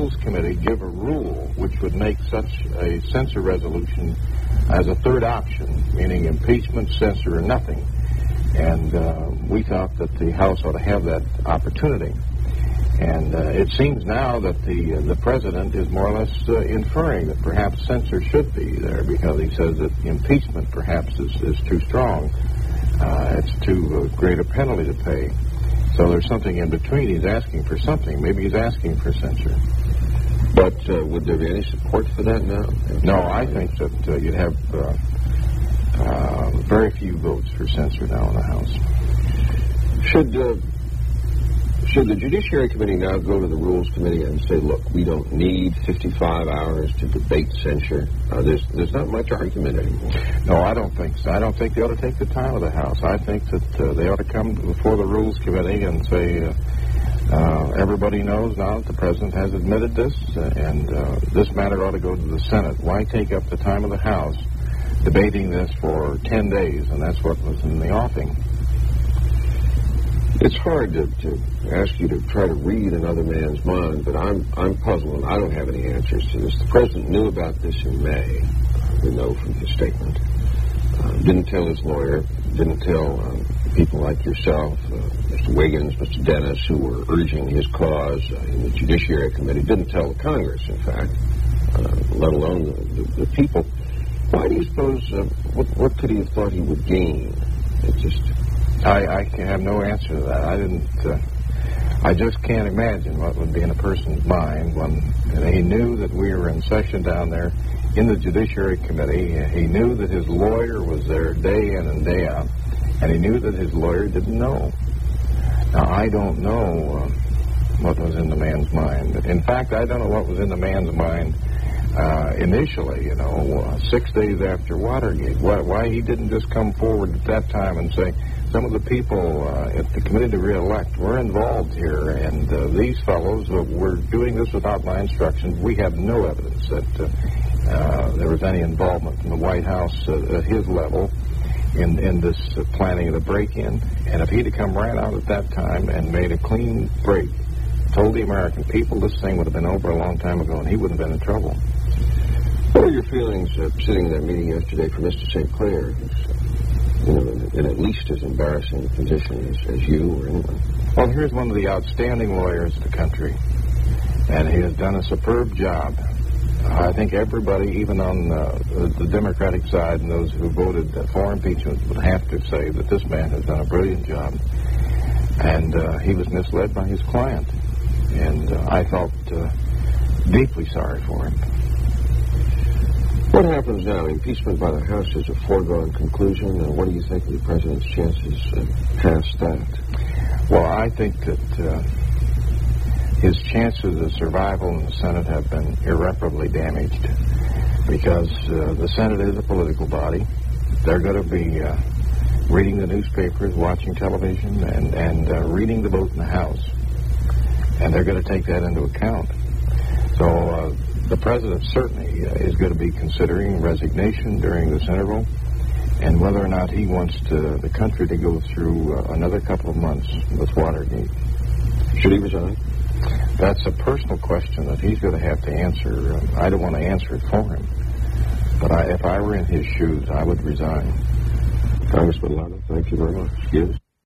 Rules Committee give a rule which would make such a censure resolution as a third option, meaning impeachment, censure, or nothing. And we thought that the House ought to have that opportunity. And it seems now that the President is more or less inferring that perhaps censure should be there, because he says that impeachment perhaps is too strong. It's too great a penalty to pay. So there's something in between. He's asking for something. Maybe he's asking for censure. But would there be any support for that now? No, I think that you'd have very few votes for censure now in the House. Should the Judiciary Committee now go to the Rules Committee and say, look, we don't need 55 hours to debate censure? There's not much argument anymore. No, I don't think so. I don't think they ought to take the time of the House. I think that they ought to come before the Rules Committee and say, everybody knows now that the President has admitted this, and this matter ought to go to the Senate. Why take up the time of the House debating this for 10 days? And that's what was in the offing. It's hard to ask you to try to read another man's mind, but I'm puzzled, and I don't have any answers to this. The President knew about this in May, we know from his statement. Didn't tell his lawyer, didn't tell people like yourself, Mr. Wiggins, Mr. Dennis, who were urging his cause in the Judiciary Committee. Didn't tell the Congress, in fact, let alone the people. Why do you suppose, what could he have thought he would gain? It's just... I have no answer to that. I just can't imagine what would be in a person's mind when he knew that we were in session down there in the Judiciary Committee. He knew that his lawyer was there day in and day out, and he knew that his lawyer didn't know. Now, I don't know what was in the man's mind. In fact, I don't know what was in the man's mind initially, 6 days after Watergate. Why he didn't just come forward at that time and say, some of the people at the Committee to Re-elect were involved here, and these fellows were doing this without my instructions. We have no evidence that there was any involvement from the White House at his level in this planning of the break-in. And if he'd have come right out at that time and made a clean break, told the American people, this thing would have been over a long time ago, and he wouldn't have been in trouble. What are your feelings sitting in that meeting yesterday for Mr. St. Clair, in at least as embarrassing a position as you or anyone? Well, here's one of the outstanding lawyers of the country, and he has done a superb job. I think everybody, even on the Democratic side and those who voted for impeachment, would have to say that this man has done a brilliant job. And he was misled by his client, and I felt deeply sorry for him. What happens now? Impeachment by the House is a foregone conclusion, and what do you think of the President's chances past that? Well, I think that his chances of survival in the Senate have been irreparably damaged, because the Senate is a political body. They're going to be reading the newspapers, watching television, and reading the vote in the House. And they're going to take that into account. So the President certainly is going to be considering resignation during this interval, and whether or not he wants the country to go through another couple of months with Watergate. Should he resign? That's a personal question that he's going to have to answer. I don't want to answer it for him. But if I were in his shoes, I would resign. Congressman Lano, thank you very much. Yes.